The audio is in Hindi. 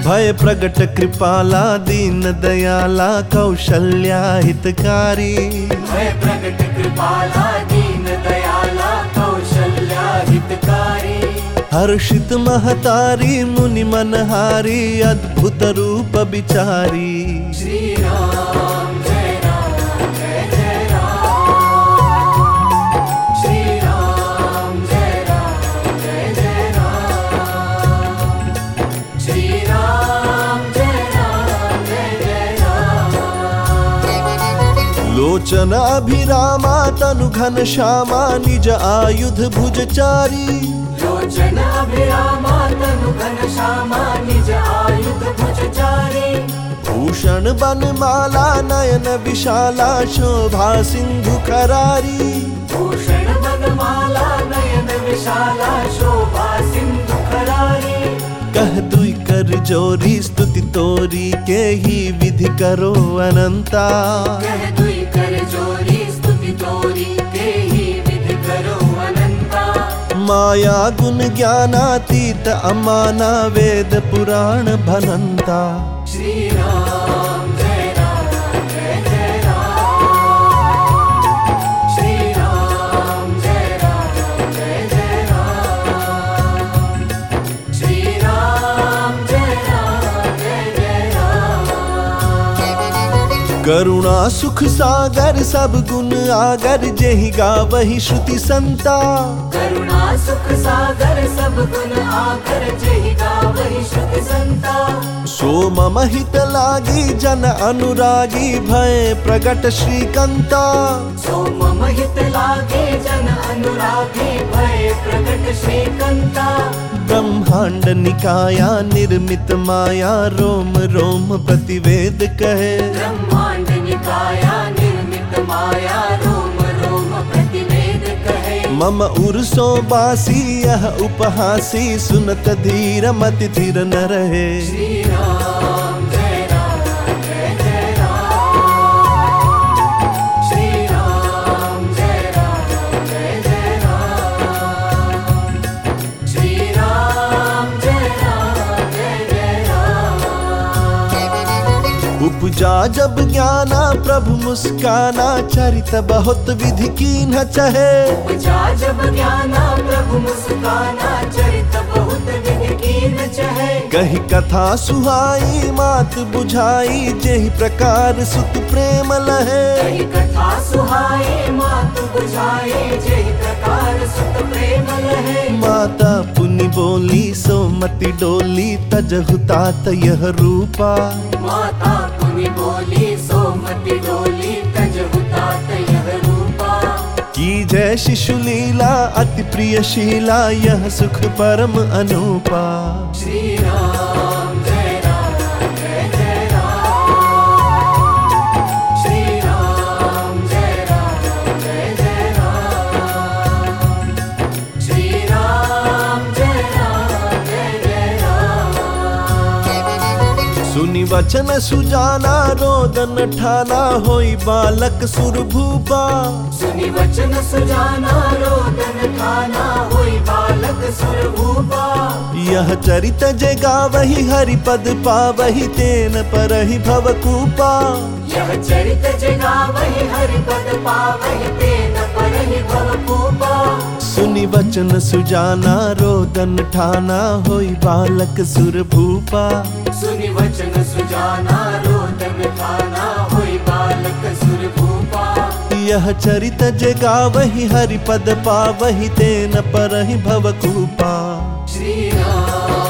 भय प्रगट कृपाला दीन दयाला कौशल्या हितकारी। भय प्रगट कृपाला दीन दयाला कौशल्या हितकारी। हर्षित महतारी मुनि मनहारी अद्भुत रूप विचारी। श्री राम जय राम जय जय राम। श्री राम जय राम जय जय राम। श्री राम जय जय राम। लोचन अभिरामा तनु घन श्यामा निज आयुध भुजचारी। लोचन अभिरामा तनु घन श्यामा निज आयुध भुजचारी। भूषण बनमाला नयन विशाला शोभा सिंधु खरारी। भूषण बनमाला नयन विशाला शोभा सिंधु खरारी। कह दुई कर जोरी स्तुति तोरी के ही विधि करो अनंता। कह दुई कर जोरी स्तुति तोरी के ही विधि करो अनंता। माया गुण ज्ञानातीत अमाना वेद पुराण भनंता। श्री राम जय जय राम। श्री राम जय जय राम। श्री राम जय जय राम। करुणा सुख सागर सब गुण आगर जेहि गावहि श्रुति संता। करुणा सुख सागर सब गुण आकर जेहि गावहि श्रुति संता। सो मम हित लागी जन अनुरागी भय प्रगट श्रीकंता। सो मम हित लागे जन अनुरागी भय प्रगट श्रीकंता। ब्रह्मांड निकाया निर्मित माया रोम रोम प्रतिवेद कहे। ब्रह्मांड निकाया निर्मित माया रोम रोम प्रतिवेद कहे। मम उर्सो बासी यह उपहासी सुनत धीर मति धीर न रहे। श्री राम जय जय राम। श्री राम जय जय राम। श्री राम जय जय राम। उपजा जब ज्ञाना प्रभु मुस्काना चरित बहुत विधि कीन्ह चहे। उपजा जब ज्ञाना प्रभु मुस्काना चरित बहुत विधि कीन्ह चहे। कही कथा सुहाई मात बुझाई जेहि प्रकार सुत प्रेम लहे। कही कथा सुहाई मात बुझाई जेहि प्रकार सुत प्रेम लहे। माता पुनि बोली सोमति डोली तजहु तात यह रूपा। माता पुनि बोली सोमति डोली तजहु तात यह रूपा। की जय शिशु लीला अति प्रिय शीला यह सुख परम अनूपा। श्री राम जय जय राम। श्री राम जय जय राम। श्री राम जय जय राम। सुनि वचन सुजाना रोदन ठाना होई बालक सुरभूपा। सुनि वचन सुजाना रोदन ठाना होई बालक सुरभूपा। यह चरित जे गावहि हरि पद पावहि तेन परहि भवकूपा। यह चरित जे गावहि हरि पद पावहि तेन परहि भवकूपा। सुनि वचन सुजाना रोदन ठाना होई बालक सुरभूपा। सुनि वचन सुजाना रोदन ठाना होई बालक सुरभूपा। यह चरित जे गावहि हरि पद पावहि तेन परहि भवकूपा। श्री राम